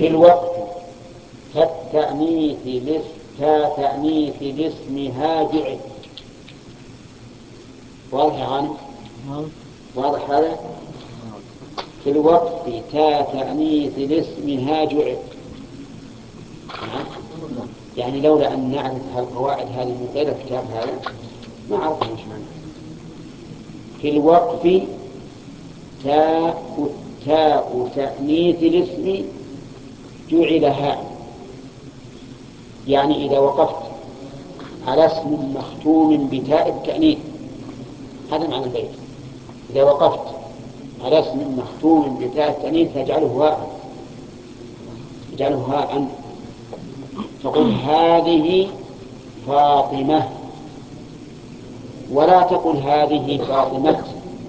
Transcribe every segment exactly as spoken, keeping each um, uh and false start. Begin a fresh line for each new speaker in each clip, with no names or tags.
في الوقت كالتأنيث لس كتأنيث الاسم هاجع. واضح يا غانم؟ واضح هذا؟ في الوقت كتأنيث الاسم هاجع. يعني لولا أن نعرف القواعد هذه من غير الكتاب هذا ما عرفنا ايش معنى. في الوقف تاء تاء تأنيث الاسم جعل هاء. يعني إذا وقفت على اسم مختوم بتاء التأنيث، هذا معنى البيت. إذا وقفت على اسم مختوم بتاء التأنيث فاجعله هاء، اجعله هاء. تقول هذه فاطمة، ولا تقل هذه فاطمة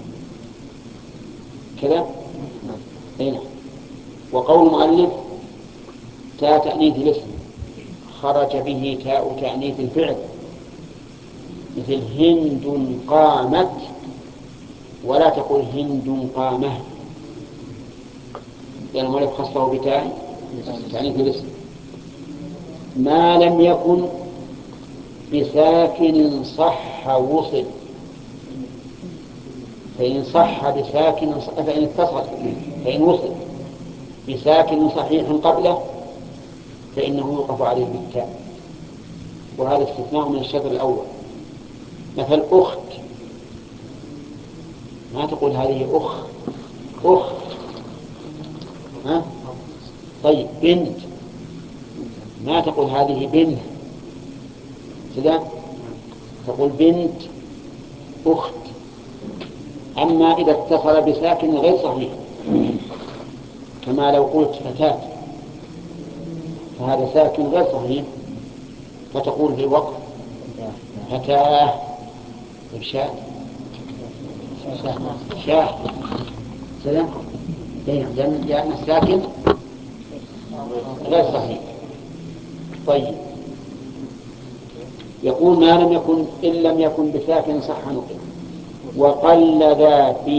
كذا. هنا وقول المؤلف تاء تأنيث الاسم خرج به تاء تأنيث الفعل، مثل هند قامت، ولا تقل هند قامه، لأن المؤلف خصه بتاء تأنيث الاسم. ما لم يكن بساكن صح وصل، فإن صح بساكن فإن اتصل فإن وصل بساكن صحيح قبله فإنه يوقف عليه بالتاء، وهذا استثناء من الشطر الأول. مثل أخت، ما تقول هذه أخ أخ ها؟ طيب بنت، ما تقول هذه بنت كذا، تقول بنت أخت. أما إذا اتصل بساكن غير صحيح كما لو قلت فتاة، فهذا ساكن غير صحيح، فتقول في الوقت فتاة شاة شاة سلام، لأن الساكن غير صحيح. طيب يقول ما لم يكن إن لم يكن بساكن صح نقل. وقل ذا في